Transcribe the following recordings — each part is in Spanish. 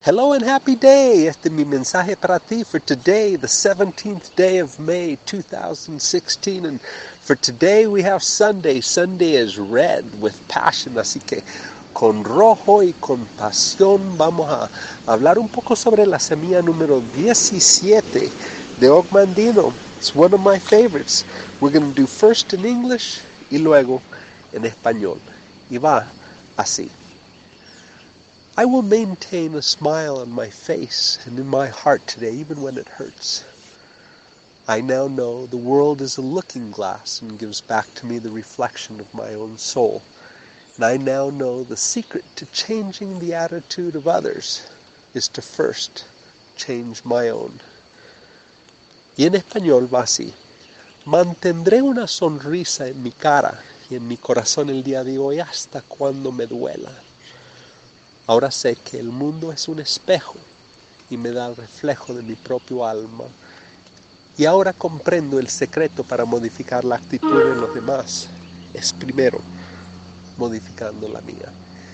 Hello and happy day. Este es mi mensaje para ti for today, the 17th day of May 2016. And for today we have Sunday. Sunday is red with passion. Así que con rojo y con pasión vamos a hablar un poco sobre la semilla número 17 de Og Mandino. It's one of my favorites. We're going to do first in English y luego en español. Y va así. I will maintain a smile on my face and in my heart today, even when it hurts. I now know the world is a looking glass and gives back to me the reflection of my own soul. And I now know the secret to changing the attitude of others is to first change my own. Y en español va así. Mantendré una sonrisa en mi cara y en mi corazón el día de hoy hasta cuando me duela. Ahora sé que el mundo es un espejo y me da el reflejo de mi propio alma. Y ahora comprendo el secreto para modificar la actitud de los demás. Es primero modificando la mía.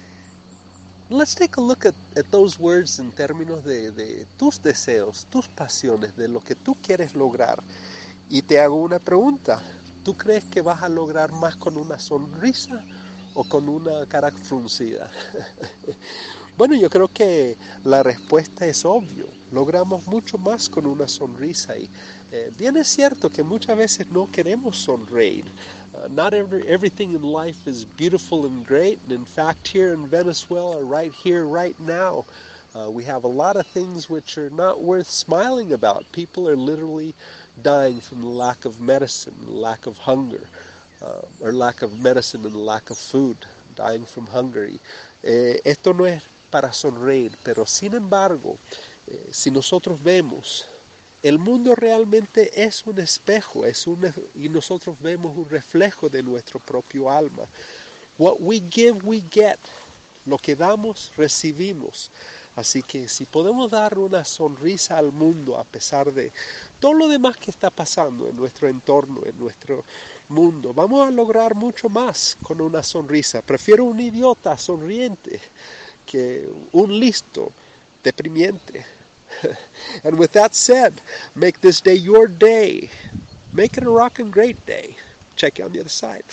Let's take a look at those words en términos de tus deseos, tus pasiones, de lo que tú quieres lograr. Y te hago una pregunta. ¿Tú crees que vas a lograr más con una sonrisa o con una cara fruncida? Bueno, yo creo que la respuesta es obvia. Logramos mucho más con una sonrisa y bien es cierto que muchas veces no queremos sonreír. Not everything in life is beautiful and great. And in fact, here in Venezuela, right here, right now, we have a lot of things which are not worth smiling about. People are literally dying from the lack of medicine, lack of hunger. Or lack of medicine and lack of food, dying from hunger. Esto no es para sonreír, pero sin embargo, si nosotros vemos, el mundo realmente es un espejo, y nosotros vemos un reflejo de nuestro propio alma. What we give, we get. Lo que damos, recibimos. Así que si podemos dar una sonrisa al mundo a pesar de todo lo demás que está pasando en nuestro entorno, en nuestro mundo, vamos a lograr mucho más con una sonrisa. Prefiero un idiota sonriente que un listo deprimiente. And with that said, make this day your day. Make it a rockin' great day. Check you on the other side.